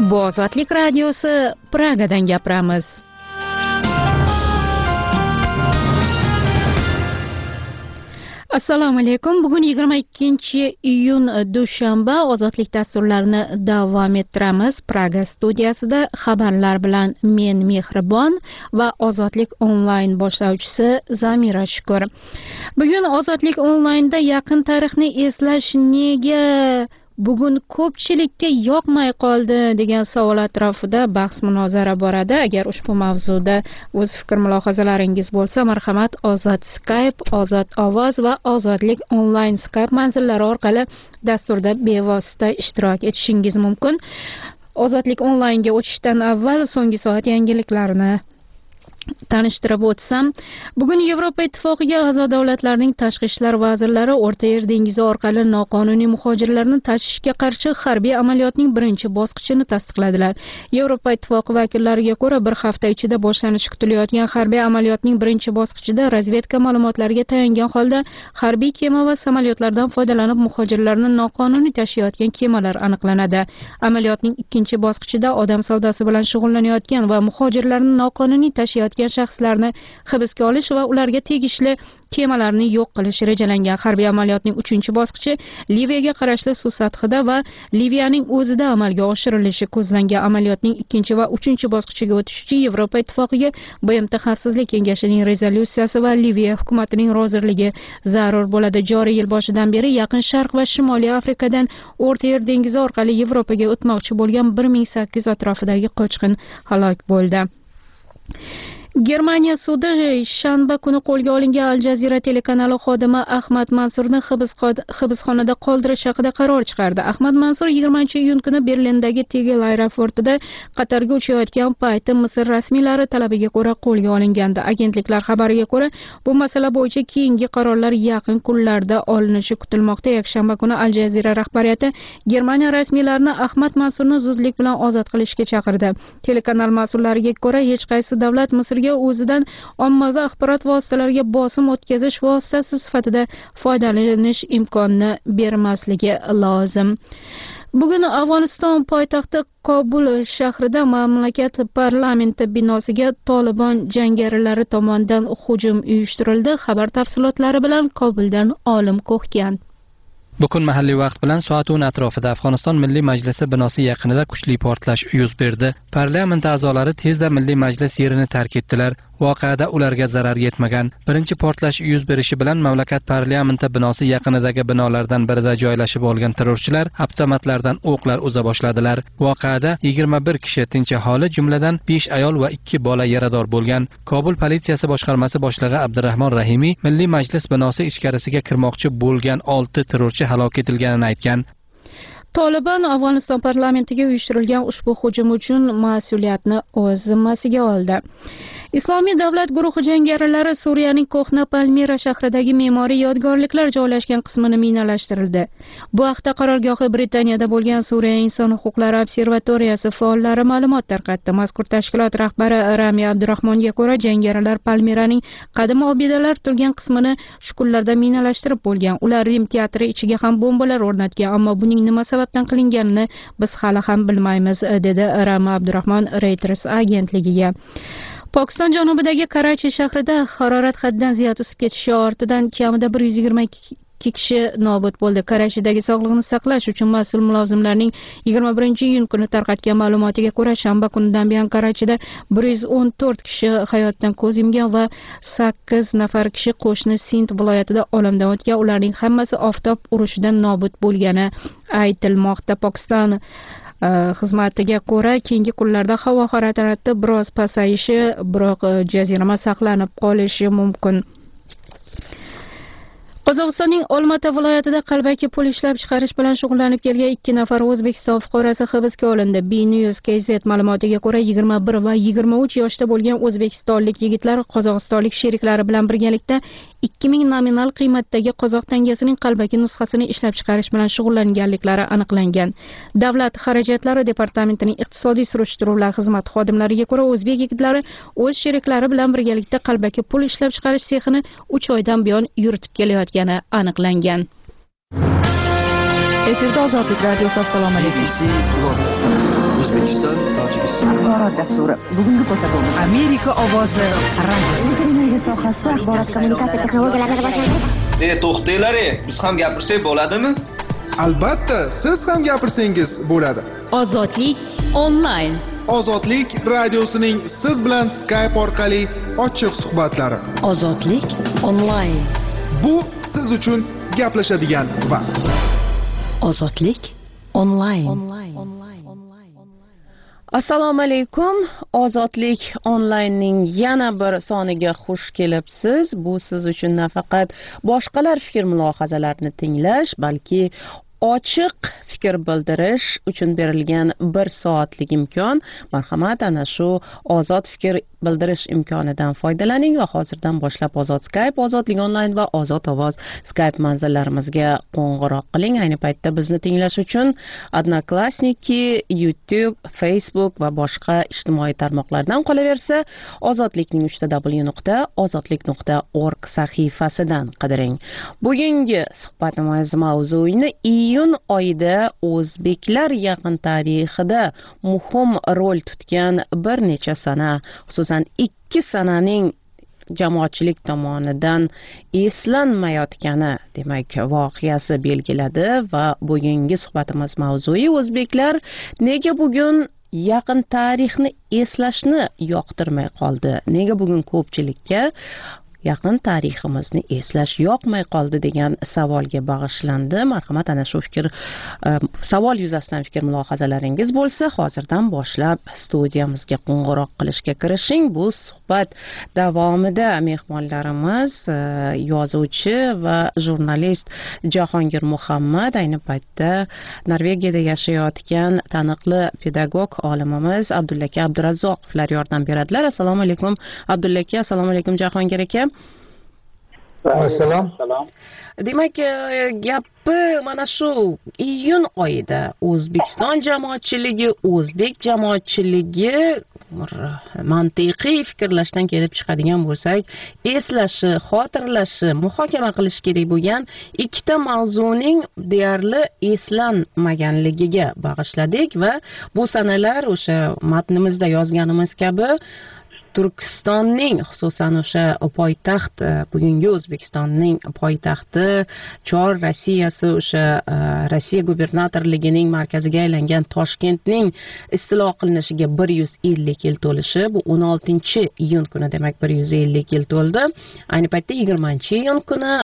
Bu Ozodlik radiosi Pragadan gapiramiz. Assalomu alaykum. Bugun 22-iyun dushanba. Ozodlik dasturlarini davom ettiramiz. Praga studiyasida xabarlar bilan men Mehribon va Ozodlik onlayn boshlovchisi Zamira Shukur. Bugun Ozodlik onlaynda yaqin tarixni eslash nega bugun ko'pchilikka yoqmay qoldi degan savol atrofida bahs munozara boradi. Agar ushbu mavzuda o'z fikr mulohazalaringiz bo'lsa, marhamat Ozod Skype, Ozod ovoz va Ozodlik onlayn Skype manzillari orqali dasturda bevosita ishtirok etishingiz mumkin. Ozodlik onlaynga o'tishdan avval so'nggi soat yangiliklarini tanishtirib o'tsam, bugun Yevropa Ittifoqiga a'zo davlatlarning tashqi ishlar vazirlari O'rta Yer dengizi orqali noqonuniy muhojirlarni tashishga qarshi harbiy amaliyotning birinchi bosqichini tasdiqladilar. Yevropa Ittifoqi vakillariga ko'ra, bir hafta ichida boshlanishi kutilayotgan harbiy amaliyotning birinchi bosqichida razvedka ma'lumotlariga tayangan holda harbiy kema va samolyotlardan foydalanib muhojirlarni noqonuniy tashiyotgan kemalar aniqlanadi. Amaliyotning ikkinchi bosqichida odam savdosi bilan shug'ullanayotgan va muhojirlarni noqonuniy tashiyotgan shaxslarni hibsga olish va ularga tegishli kemalarni yo'q qilish rejalangan. Harbiy amaliyotning uchinchi bosqichi Liviyaga qarashli suv sathida va Liviyaning o'zida amalga oshirilishi ko'zlangan. Amaliyotning ikkinchi va uchinchi bosqichiga o'tish uchun Yevropa Ittifoqiga BMT Xavfsizlik kengashining rezolyutsiyasi va Liviya hukumatining roziligi zarur bo'ladi. Joriy yil boshidan beri Yaqin Sharq va Shimoliy Afrikadan O'rta Yer dengizi orqali Yevropaga o'tmoqchi bo'lgan 1800 atrofidagi qochqin halok bo'ldi. Germaniya sudi shanba kuni qo'lga olingan Al Jazeera telekanali xodimi Ahmad Mansurni hibsxonada qoldirish haqida qaror chiqardi. Ahmad Mansur 20-iyun kuni Berlindagi Tegel aeroportida Qatarga uchayotgan payti Misr rasmiylari talabiga ko'ra qo'lga olingandi. Agentliklar xabariga ko'ra, bu masala bo'yicha keyingi qarorlar yaqin kunlarda olinishi kutilmoqda. Yakshanba kuni Al Jazeera rahbariyati Germaniya rasmiylarini Ahmad Mansurni zudlik bilan ozod qilishga chaqirdi. Telekanal mas'ullariga ko'ra, hech qaysi davlat Misrga o'zidan ommaviy axborot vositalariga bosim o'tkazish vositasi sifatida foydalanish imkonini bermasligi lozim. Bugun Afg'oniston poytaxti Kobul shahrida mamlakat parlamenti binosiga Tolibon jangarilari tomonidan hujum uyushtirildi. Xabar tafsilotlari bilan Kobuldan Olim Ko'hkan. Bugun mahalliy vaqt bilan soat 10 atrofida Afg'oniston Milliy Majlisi binosi yaqinida kuchli portlash yuz berdi. Parlament a'zolari tezda Milliy Majlis yerini tark etdilar. Voqeada ularga zarar yetmagan. Birinchi portlash yuz berishi bilan mamlakat parlamenti binosi yaqinidagi binolardan birida joylashib olgan terrorchilar avtomatlardan o'qlar uza boshladilar. Voqeada 21 kishi tinch aholi, jumladan 5 ayol va 2 bola yarador bo'lgan. Kobul politsiyasi boshqarmasi boshlig'i Abdurahmon Rahimiy Milliy Majlis binosi ichkarisiga kirmoqchi bo'lgan 6 terrorchi halok etilganini aytgan. Tolibon Afg'oniston parlamentiga uyushtirilgan ushbu hujum uchun mas'uliyatni o'z zimmasiga oldi. Islomiy davlat guruhi jangarilari Suriyaning Ko'hna Palmira shahridagi me'moriy yodgorliklar joylashgan qismini minalashtirildi. Bu haqda qarorgohi Britaniyada bo'lgan Suriya inson huquqlari observatoriyasi faollari ma'lumot tarqatdi. Mazkur tashkilot rahbari Rami Abdurahmonga ko'ra, jangarilar Palmiraning qadim obidalar turgan qismini shu kunlarda minalashtirib bo'lgan. Ular Rim teatri ichiga ham bombalar o'rnatgan, ammo buning nima sababdan qilinganini biz hali ham bilmaymiz, dedi Rami Abdurahmon Reuters agentligiga. Pokiston janubidagi Karachi shahrida harorat haddan ziyod o'sib ketishi ortidan kamida 122 kishi nobud bo'ldi. Karachidagi sog'liqni saqlash uchun mas'ul mulozimlarning 21-iyun kuni tarqatgan ma'lumotiga ko'ra, shanba kunidan buyon Karachida 114 kishi hayotdan ko'z yumgan va 8 nafar kishi qo'shni Sind viloyatida olamdan o'tgan. Ularning hammasi oftob urushidan nobud bo'lgani aytilmoqda. Pokiston xizmatiga ko'ra, keyingi kunlarda havo harorati biroz pasayishi, biroq jazirama saqlanib qolishi mumkin. Qozog'istonning Olmaota viloyatida qalbaki pul ishlab chiqarish bilan shug'ullanib kelgan 2 nafar O'zbekiston fuqarosi hibsga olindi. B-News.kz ma'lumotiga ko'ra, 21 va 23 yoshda bo'lgan o'zbekistonlik yigitlar qozog'istonlik sheriklari bilan birgalikda 2000 nominal qiymatdagi qozoq tangasining qalbaki nusxasini ishlab chiqarish bilan shug'ullanganliklari aniqlangan. Davlat xarajatlari departamentining iqtisodiy surishtiruvlar xizmati xodimlariga ko'ra, o'zbek yigitlari o'z sheriklari bilan birgalikda qalbaki pul ishlab chiqarish sexini 3 oydan buyon yuritib kelayotgani aniqlangan. Efirda Ozodlik radiosi. Assalomu alaykum. O'zbekiston, Tojikiston. Axborot dasturi bugungi ko'rsatuvimiz Amerika ovozi radiosi. Televiziya sohasida axborot kommunikatsiya texnologiyalarini rivojlantirish. To'xtanglar, biz ham gapirsak bo'ladimi? Albatta, siz ham gapirsangiz bo'ladi. Ozodlik onlayn. Ozodlik radiosining siz bilan Skype orqali ochiq suhbatlari. Ozodlik onlayn. Bu siz uchun gaplashadigan vaqt. Ozodlik onlayn. Assalomu alaykum. Ozodlik onlaynning yana bir soniga xush kelibsiz. Bu siz uchun nafaqat boshqalar fikr mulohazalarini tinglash, balki ochiq fikr bildirish uchun berilgan 1 soatlik imkon. Marhamat, ana shu ozod fikr bildirish imkonidan foydalaning va hozirdan boshlab Ozod Skype, Ozodlik onlayn va Ozod ovoz Skype manzillarimizga qo'ng'iroq qiling. Ayni paytda bizni tinglash uchun Odnoklassniki, YouTube, Facebook va boshqa ijtimoiy tarmoqlardan, qolaversa Ozodlikning www.ozodlik.org sahifasidan qidiring. Bugungi suhbatimiz mavzuini iyun oyida o'zbeklar yaqin tarixida muhim rol tutgan bir necha sana, xususan 2 sananing jamoatchilik tomonidan eslanmayotgani, demak, voqeasi belgiladi va bugungi suhbatimiz mavzui o'zbeklar nega bugun yaqin tarixni eslashni yoqtirmay qoldi? Nega bugun ko'pchilikka yaqin tariximizni eslash yoqmay qoldi degan savolga bag'ishlandi. Marhamat, ana shu savol yuzasidan fikr mulohazalaringiz bo'lsa, hozirdan boshlab studiyamizga qo'ng'iroq qilishga kirishing. Bu suhbat davomida mehmonlarimiz yozuvchi va jurnalist Jahongir Muhammad, ayni paytda Norvegiyada yashayotgan taniqli pedagog olimimiz Abdulla aka Abdurazzoqovlar yordam beradilar. Assalomu alaykum Abdulla aka, assalomu alaykum Jahongir aka. Assalom. Demak, gapi mana shu iyun oyida O'zbekiston jamoatchiligi, o'zbek jamoatchiligi mantiqiy fikrlashdan kelib chiqadigan bo'lsak, eslashi, xotirlashi, muhokama qilish kerak bo'lgan 2 mavzuning deyarli eslanmaganligiga bag'ishladik va bu sanalar o'sha matnimizda yozganimiz kabi Turkistonning, xususan o'sha poytaxt, bugungi O'zbekistonning poytaxti Chor Rossiyasi, o'sha Rossiya gubernatorligining markaziga aylangan Toshkentning istilo qilinishiga 150 yil to'lishi. Bu 16-iyun kuni, demak 150 yil to'ldi. Ayni paytda 20-iyun kuni